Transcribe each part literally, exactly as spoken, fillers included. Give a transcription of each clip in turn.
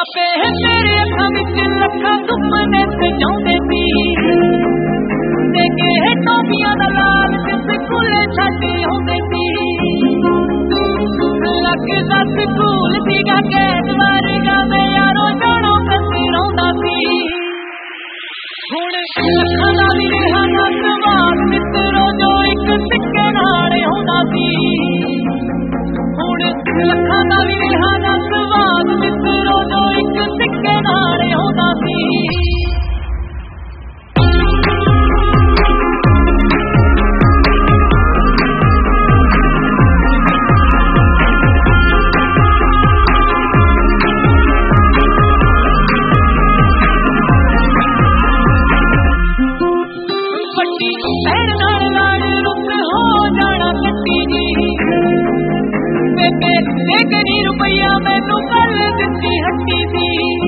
ਆਪੇ ਮੇਰੇ ਅੱਖਾਂ ਵਿੱਚ ਲੱਖਾਂ ਸੁਪਨੇ ਸਜਾਉਂਦੇ ਸੀ ਤੇ ਕਿ ਟੋਪੀਆਂ ਦਾ ਲਾਲ ਸਕੂਲੇ ਛੱਡ ਆਉਂਦੇ ਸੀ ਲੱਗਦਾ ਸਕੂਲ ਸੀਗਾ ਕੈਦ ਵਰਗਾ ਮੈਂ ਯਾਰੋ ਜਾਣੋ ਕੱਤੀ ਰੋਂਦਾ ਸੀ ਹੁਣ ਲੱਖਾਂ ਦਾ ਵੀ ਰਿਹਾ ਨਾ ਸਵਾਲ ਮਿੱਤਰੋ ਜੋ ਇੱਕ ਸਿੱਕੇ ਨਾਲ ਆਉਂਦਾ ਸੀ ਹੁਣ ਲੱਖਾਂ ਦਾ ਵੀ ਰਿਹਾ ਨਾ ਸਵਾਲ ਮਿੱਤਰੋ ਜੋ ਇੱਕ ਸਿੱਕੇ ਨਾਲ ਆਉਂਦਾ ਸੀ रुपया मैनू कल दिती हट्टी सी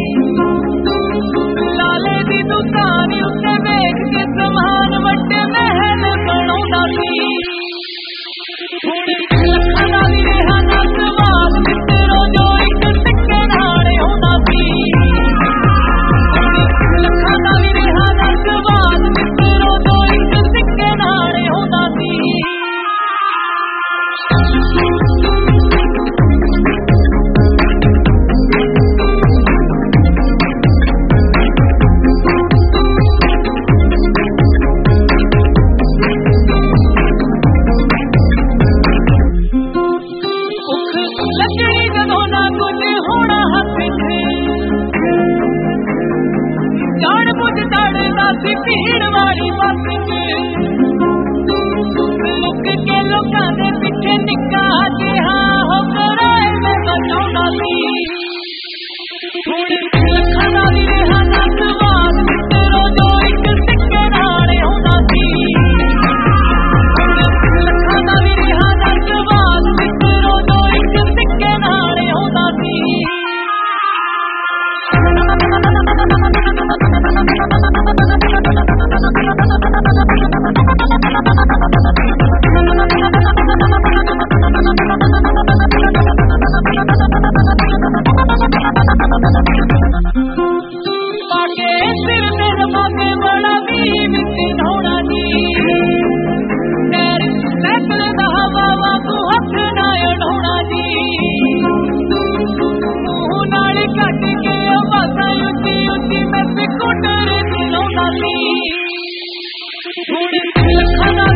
लाले दी दुकान उत्ते वेख के समान वड्डे महल बनाउंदा सी हुण लखां दा वी रहा ना सवाल मित्रो जो एक सिक्के नाल आउंदा सी लखां दा वी रहा ना सवाल मित्रो जो एक सिक्के नाल आउंदा सी भीड़ वाली बस लुक के लोकां दे पिछे निक्का जिहा हो कराए मैं बचाउंदा सी हुण लखां दा वी रहा ना सवाल मित्रो जो एक सिक्के नाल आउंदा सी लखां दा वी रहा ना सवाल मित्रो जो एक सिक्के नाल आउंदा सी हुण लखां दा